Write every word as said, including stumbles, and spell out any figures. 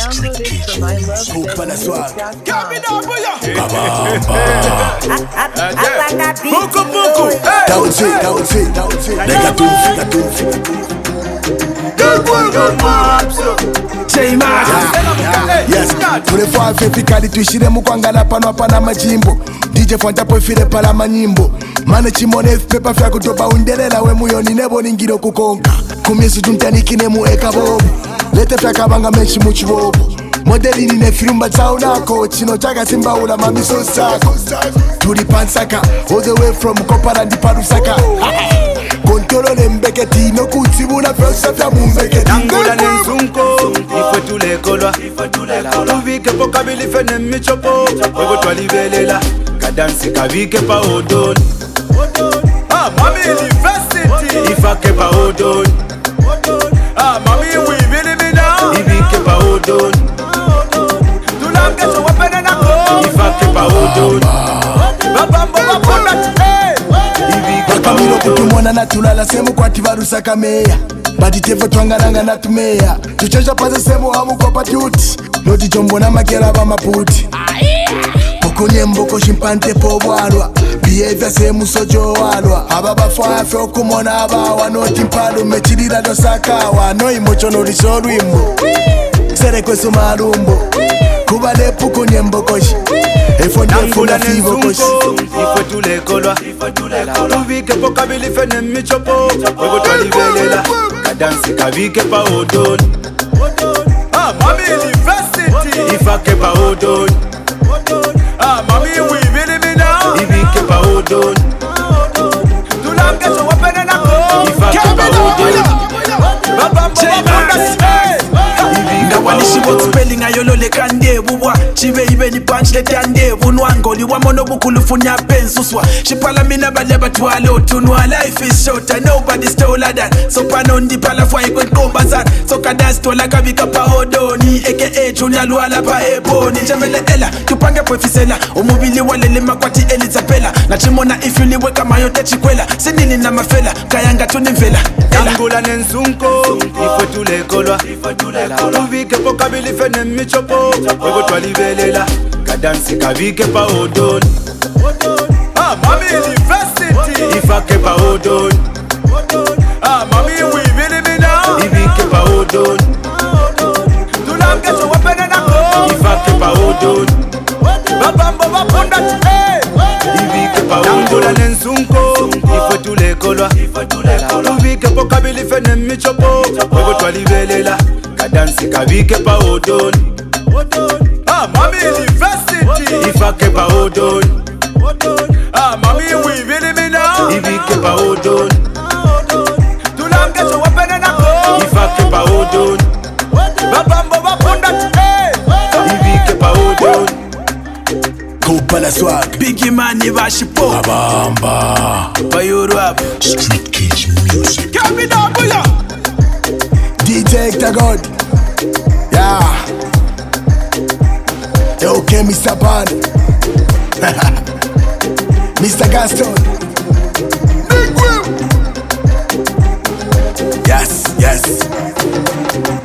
Downloaded from I love Coupe la swag. Pouco, pouco. Down it, down it, down it. Nigga tufi, nigga tufi. Yes, tulefo afefikali tuishire mukwangala pano apana majimbo D J Fanta poifire pala manyimbo Mane chimone pepa fya kutoba underela we muyoni nebo ningiro kukonka Kumyesu tuntanikine mueka bobo Lete fya kabanga menshi muchibobo Modeli nine firumba chao nako Chino chaka simba ula mamiso sako Turi pansaka all the way from Kopara ndi Parusaka Kontolo lembeketi no kutsibuna fyosa fya mumbeketi Nangula nenzunko Ifwe tulekolwa Tuvike po kabili fene michopo Wego twalibelela Kadansi kavike pa odon Ah, mami university Ifake pa odon Ah, mami wibili mina Ibike pa odon Tulangecho wapene nako Ifake pa odon Babambo wapona Bakamiro kutumona na tulala semu kwa tivarusaka meya Baditevo twangananga na tumeya Tuchesha paze semu hamu kwa patuti Noti jombo na makera ba maputi Pokonye mboko shimpante po walwa Behavior semu sojo walwa Ababa fwa fe okumona abawa Noti mpadu mechirira dosakawa No imocho no risolu imbo Sere kwesu marumbo Kubale pokonye mbokoshi Efo ndefu na fivo koshi Ifwe tulekolwa Tuvike po kabili fene michopo Wego twalibelela Kadansi kavike pa odon Ah, mami university Ifake pa odon Ah, mami wibili mina Ibike pa odon Tulangecho wapene nako Ifake pa odon Babambo wapona Wanishi what spelling ayolo le kande bubwa chive ibe ni punch le tande bunwango li wamono bukulufunya pensuswa shipala mina bale batwale otunwa life is short and nobody stole that so panondi pala fwa ikwe kombazan so kadas tola kabika pa odoni aka junior luala pa eboni jamele ela tupange pwefisela umubili wale le makwati elizabela na chimona ifili weka mayote chikwela sinini na mafela kayanga tunimvela Nangula nenzunko Ifwe tulekolwa Tuvike po kabili fene michopo Wego twalibelela Kadansi kavike pa odon Ah, mami university Ifake pa odon Ah, mami wibili mina Ibike pa odon Tulangecho wapene nako Ifake pa odon Babambo wapona Ibike pa odon Nangula nenzunko Ifwe tulekolwa Tuvike po kabili fene michopo Wego twalibelela Kadansi kavike pa odon Ah, mami university Ifake pa odon Ah, mami wibili mina Ibike pa odon Tulangecho wapene nako Ifake pa odon Babambo wapona Ibike pa odon Coupe la swag. Biggie Money bashipo Abamba Bayuru up Street Kids Music. Kami na buya D J Hector God. Yeah. Okay, Mister Pan. Mister Gaston. Big Will. Yes, yes.